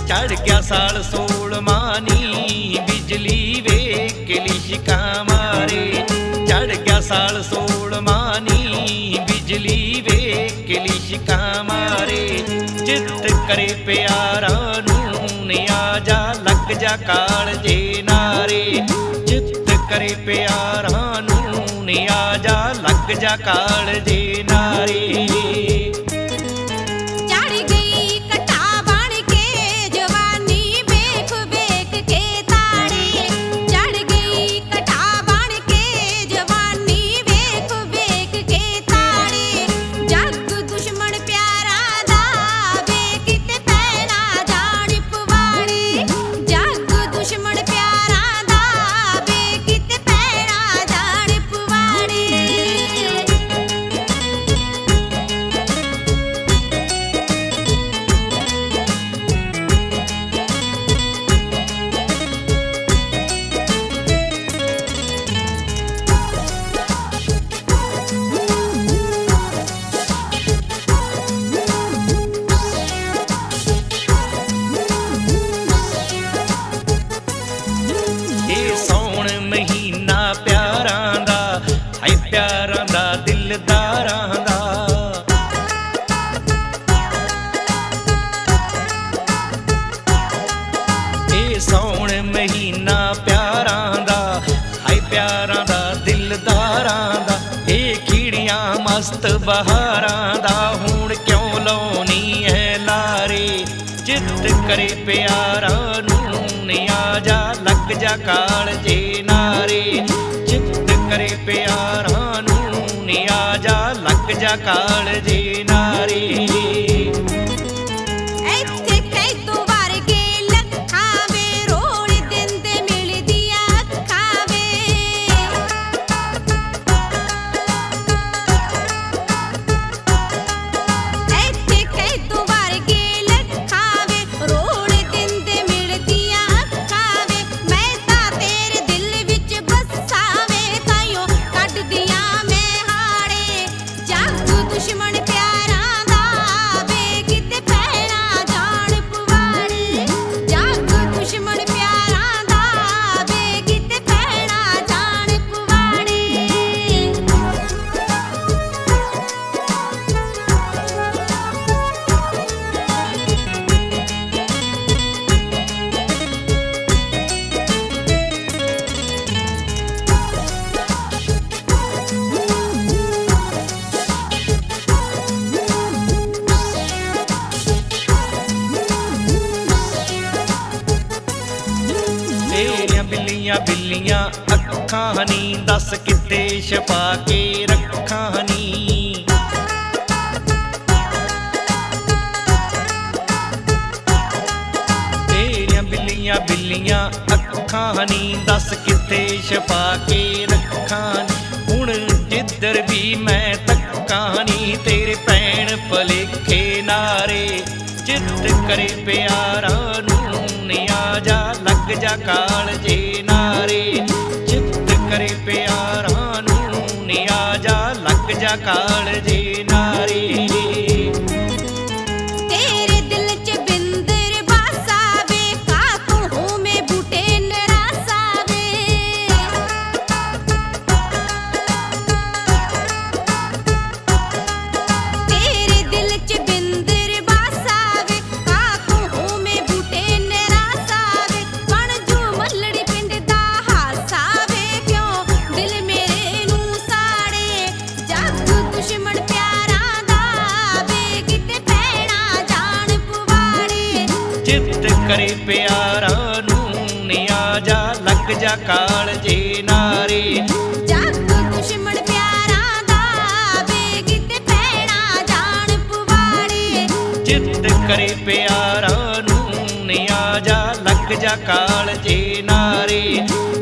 चढ़ गया साल 16वां नी बिजली वेख के लिशका मारे। चढ़ गया साल 16वां नी बिजली वेख के लिशका मारे। चित करे प्यारा नूं आजा लग जा कालजे नारे। चित करे प्यारा नूं आजा लग जा कालजे नारे। प्यारां दा दिलदारां दा ए सौण महीना प्यारां दा हाय प्यारां दा दिलदारां दा। ए खिड़ियां मस्त बहारां दा हुण क्यों लाउणी है लारे। चित करे प्यारा नूं आजा लग जा कालजे नारे। चित करे प्यारा नूं आजा लग जा कालजे नारे। बिल्लियां बिल्लियां अखां नी दस किते छपा के रखां नी। तेरियां बिल्लियां बिल्लियां अखां नी दस किते छपा के रखां नी। हुण जिधर भी मैं तक्कां नी तेरे पैण भलेखे नारे। चित करे प्यारा नूं आजा लग जा कालजे नारे। चित करे प्यारा नूं आजा लग जा कालजे नारे। चित करे प्यारा नूं आजा लग जा कालजे नारे। जग दुश्मन प्यारा दा वे किते पैणा जान पवाड़े। चित करे प्यारा नूं आजा लग जा कालजे नारे।